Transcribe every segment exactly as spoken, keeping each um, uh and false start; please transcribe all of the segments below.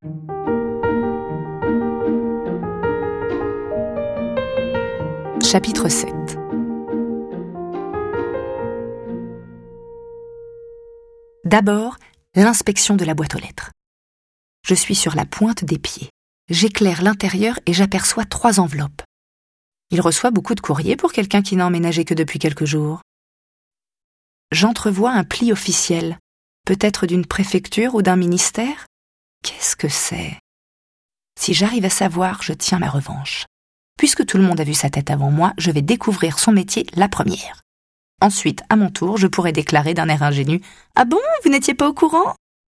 Chapitre sept. D'abord, l'inspection de la boîte aux lettres. Je suis sur la pointe des pieds. J'éclaire l'intérieur et j'aperçois trois enveloppes. Il reçoit beaucoup de courriers pour quelqu'un qui n'a emménagé que depuis quelques jours. J'entrevois un pli officiel, peut-être d'une préfecture ou d'un ministère. Qu'est-ce que c'est ? Si j'arrive à savoir, je tiens ma revanche. Puisque tout le monde a vu sa tête avant moi, je vais découvrir son métier la première. Ensuite, à mon tour, je pourrai déclarer d'un air ingénu « Ah bon, vous n'étiez pas au courant ?»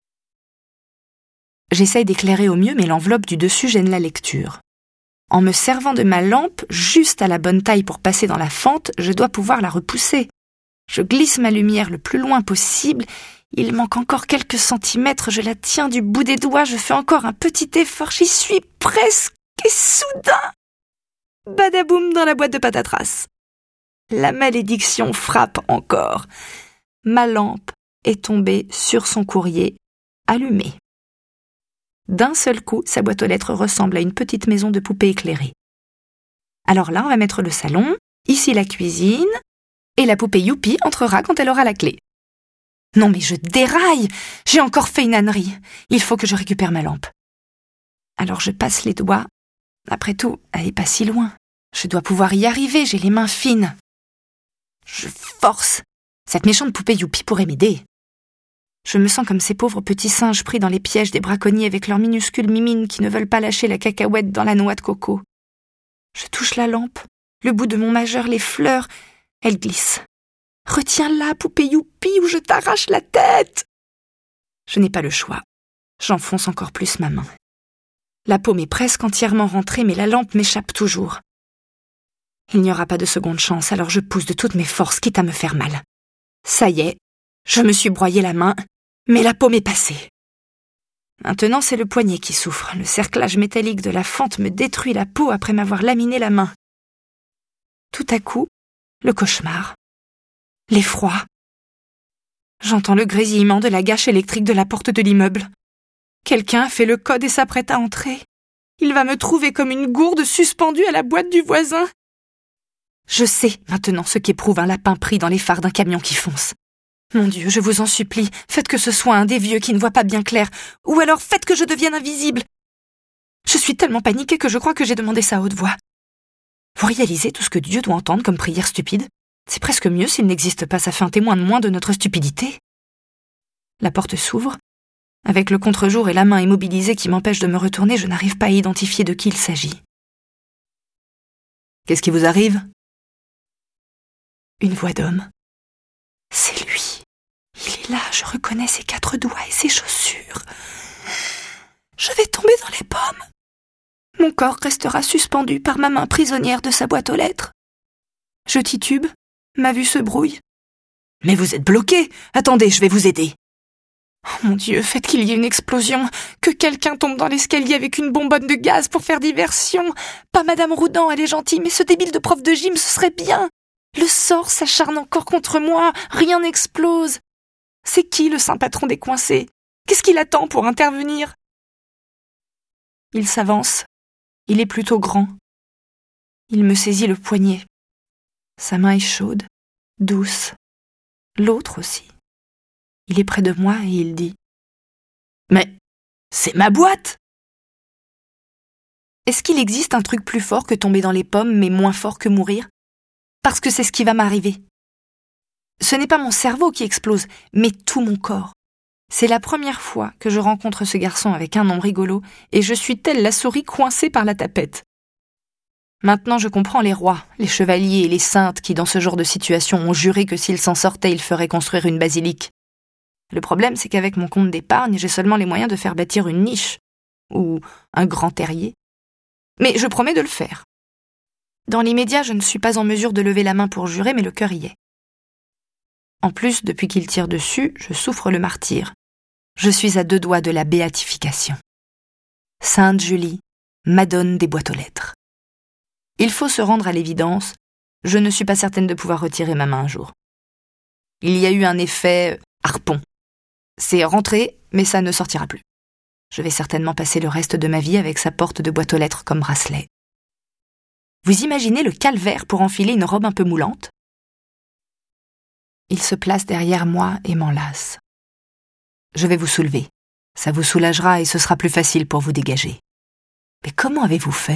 J'essaye d'éclairer au mieux, mais l'enveloppe du dessus gêne la lecture. En me servant de ma lampe, juste à la bonne taille pour passer dans la fente, je dois pouvoir la repousser. Je glisse ma lumière le plus loin possible. Il manque encore quelques centimètres, je la tiens du bout des doigts, je fais encore un petit effort, j'y suis presque, et soudain, badaboum dans la boîte de patatras. La malédiction frappe encore. Ma lampe est tombée sur son courrier, allumé. D'un seul coup, sa boîte aux lettres ressemble à une petite maison de poupée éclairée. Alors là, on va mettre le salon, ici la cuisine, et la poupée Youpi entrera quand elle aura la clé. Non mais je déraille, j'ai encore fait une ânerie. Il faut que je récupère ma lampe. Alors je passe les doigts. Après tout, elle n'est pas si loin. Je dois pouvoir y arriver, j'ai les mains fines. Je force. Cette méchante poupée Youpi pourrait m'aider. Je me sens comme ces pauvres petits singes pris dans les pièges des braconniers avec leurs minuscules mimines qui ne veulent pas lâcher la cacahuète dans la noix de coco. Je touche la lampe, le bout de mon majeur l'effleure, elle glisse. Retiens-la, poupée Youpi, ou je t'arrache la tête. Je n'ai pas le choix. J'enfonce encore plus ma main. La paume est presque entièrement rentrée, mais la lampe m'échappe toujours. Il n'y aura pas de seconde chance, alors je pousse de toutes mes forces, quitte à me faire mal. Ça y est, je me suis broyé la main, mais la paume est passée. Maintenant, c'est le poignet qui souffre. Le cerclage métallique de la fente me détruit la peau après m'avoir laminé la main. Tout à coup, le cauchemar. L'effroi. J'entends le grésillement de la gâche électrique de la porte de l'immeuble. Quelqu'un fait le code et s'apprête à entrer. Il va me trouver comme une gourde suspendue à la boîte du voisin. Je sais maintenant ce qu'éprouve un lapin pris dans les phares d'un camion qui fonce. Mon Dieu, je vous en supplie, faites que ce soit un des vieux qui ne voit pas bien clair, ou alors faites que je devienne invisible. Je suis tellement paniquée que je crois que j'ai demandé ça à haute voix. Vous réalisez tout ce que Dieu doit entendre comme prière stupide ? C'est presque mieux s'il n'existe pas, ça fait un témoin de moins de notre stupidité. La porte s'ouvre. Avec le contre-jour et la main immobilisée qui m'empêche de me retourner, je n'arrive pas à identifier de qui il s'agit. Qu'est-ce qui vous arrive ? Une voix d'homme. C'est lui. Il est là, je reconnais ses quatre doigts et ses chaussures. Je vais tomber dans les pommes. Mon corps restera suspendu par ma main prisonnière de sa boîte aux lettres. Je titube, ma vue se brouille. Mais vous êtes bloqué. Attendez, je vais vous aider. Oh mon Dieu, faites qu'il y ait une explosion, que quelqu'un tombe dans l'escalier avec une bonbonne de gaz pour faire diversion. Pas Madame Roudin, elle est gentille, mais ce débile de prof de gym, ce serait bien. Le sort s'acharne encore contre moi, rien n'explose. C'est qui le saint patron des coincés ? Qu'est-ce qu'il attend pour intervenir ? Il s'avance. Il est plutôt grand. Il me saisit le poignet. Sa main est chaude, douce. L'autre aussi. Il est près de moi et il dit « Mais c'est ma boîte !» Est-ce qu'il existe un truc plus fort que tomber dans les pommes, mais moins fort que mourir ? Parce que c'est ce qui va m'arriver. Ce n'est pas mon cerveau qui explose, mais tout mon corps. C'est la première fois que je rencontre ce garçon avec un nom rigolo, et je suis telle la souris coincée par la tapette. Maintenant je comprends les rois, les chevaliers et les saintes qui, dans ce genre de situation, ont juré que s'ils s'en sortaient, ils feraient construire une basilique. Le problème, c'est qu'avec mon compte d'épargne, j'ai seulement les moyens de faire bâtir une niche, ou un grand terrier. Mais je promets de le faire. Dans l'immédiat, je ne suis pas en mesure de lever la main pour jurer, mais le cœur y est. En plus, depuis qu'il tire dessus, je souffre le martyre. Je suis à deux doigts de la béatification. Sainte Julie, Madone des boîtes aux lettres. Il faut se rendre à l'évidence, je ne suis pas certaine de pouvoir retirer ma main un jour. Il y a eu un effet harpon. C'est rentré, mais ça ne sortira plus. Je vais certainement passer le reste de ma vie avec sa porte de boîte aux lettres comme bracelet. Vous imaginez le calvaire pour enfiler une robe un peu moulante ? Il se place derrière moi et m'enlace. Je vais vous soulever. Ça vous soulagera et ce sera plus facile pour vous dégager. Mais comment avez-vous fait ?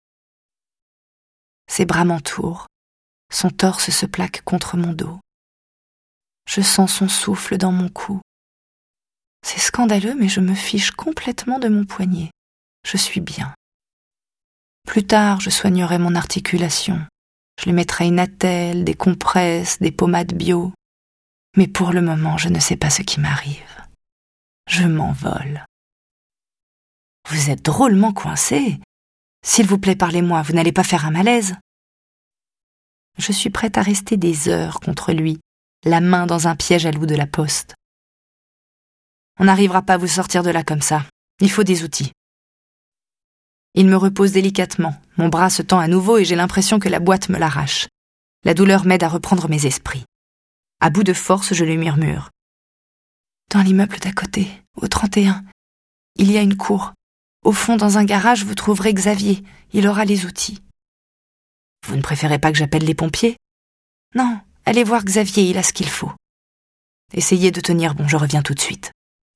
Ses bras m'entourent. Son torse se plaque contre mon dos. Je sens son souffle dans mon cou. C'est scandaleux, mais je me fiche complètement de mon poignet. Je suis bien. Plus tard, je soignerai mon articulation. Je lui mettrai une attelle, des compresses, des pommades bio. Mais pour le moment, je ne sais pas ce qui m'arrive. Je m'envole. Vous êtes drôlement coincé. S'il vous plaît, parlez-moi, vous n'allez pas faire un malaise ? Je suis prête à rester des heures contre lui, la main dans un piège à loup de la poste. On n'arrivera pas à vous sortir de là comme ça. Il faut des outils. Il me repose délicatement. Mon bras se tend à nouveau et j'ai l'impression que la boîte me l'arrache. La douleur m'aide à reprendre mes esprits. À bout de force, je lui murmure. Dans l'immeuble d'à côté, au trente et un, il y a une cour. Au fond, dans un garage, vous trouverez Xavier. Il aura les outils. Vous ne préférez pas que j'appelle les pompiers ? Non, allez voir Xavier, il a ce qu'il faut. Essayez de tenir bon, je reviens tout de suite.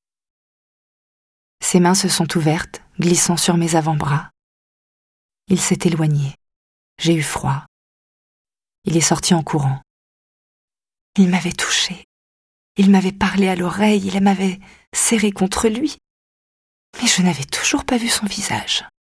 Ses mains se sont ouvertes, glissant sur mes avant-bras. Il s'est éloigné. J'ai eu froid. Il est sorti en courant. Il m'avait touchée. Il m'avait parlé à l'oreille, il m'avait serré contre lui. Mais je n'avais toujours pas vu son visage.